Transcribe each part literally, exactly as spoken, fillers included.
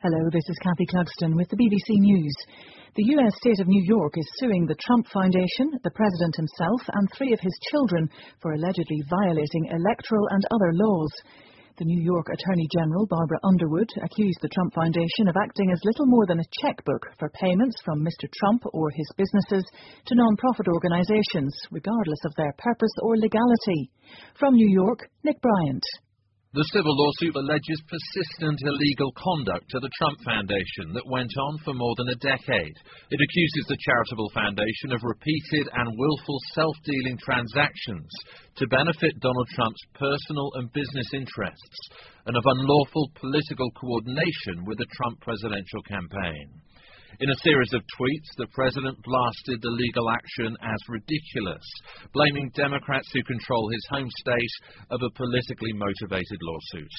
Hello, this is Kathy Clugston with the B B C News. The U S state of New York is suing the Trump Foundation, the president himself, and three of his children for allegedly violating electoral and other laws. The New York Attorney General, Barbara Underwood, accused the Trump Foundation of acting as little more than a checkbook for payments from Mister Trump or his businesses to non-profit organisations, regardless of their purpose or legality. From New York, Nick Bryant. The civil lawsuit alleges persistent illegal conduct to the Trump Foundation that went on for more than a decade. It accuses the charitable foundation of repeated and willful self-dealing transactions to benefit Donald Trump's personal and business interests, and of unlawful political coordination with the Trump presidential campaign. In a series of tweets, the president blasted the legal action as ridiculous, blaming Democrats who control his home state of a politically motivated lawsuit.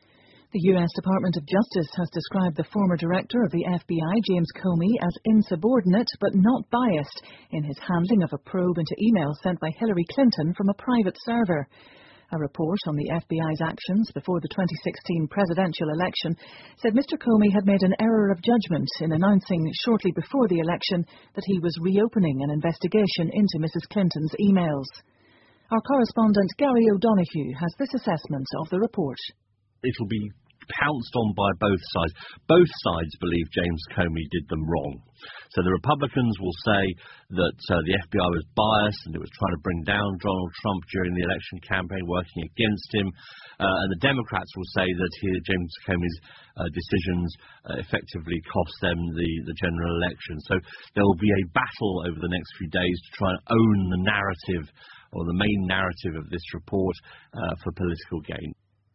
The U S Department of Justice has described the former director of the F B I, James Comey, as insubordinate but not biased in his handling of a probe into emails sent by Hillary Clinton from a private server. A report on the F B I's actions before the twenty sixteen presidential election said Mister Comey had made an error of judgment in announcing shortly before the election that he was reopening an investigation into Missus Clinton's emails. Our correspondent Gary O'Donoghue has this assessment of the report. It'll be pounced on by both sides. Both sides believe James Comey did them wrong. So the Republicans will say that uh, the F B I was biased and it was trying to bring down Donald Trump during the election campaign, working against him. Uh, and the Democrats will say that he, James Comey's uh, decisions uh, effectively cost them the, the general election. So there will be a battle over the next few days to try and own the narrative or the main narrative of this report uh, for political gain.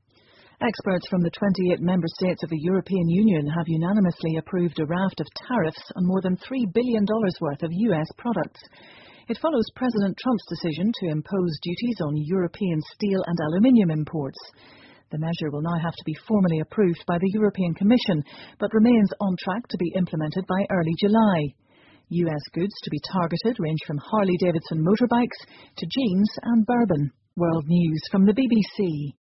Experts from the twenty-eight member states of the European Union have unanimously approved a raft of tariffs on more than three billion dollars worth of U S products. It follows President Trump's decision to impose duties on European steel and aluminium imports. The measure will now have to be formally approved by the European Commission, but remains on track to be implemented by early July. U S goods to be targeted range from Harley-Davidson motorbikes to jeans and bourbon. World News from the B B C.